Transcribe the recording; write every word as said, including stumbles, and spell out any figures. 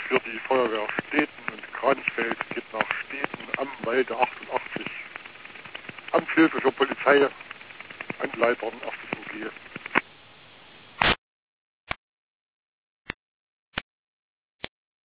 für die Feuerwehr Steten und Kransfeld geht nach Steten am Walde achtundachtzig. Amtshilfe für Polizei, Anleitern, erstes O G.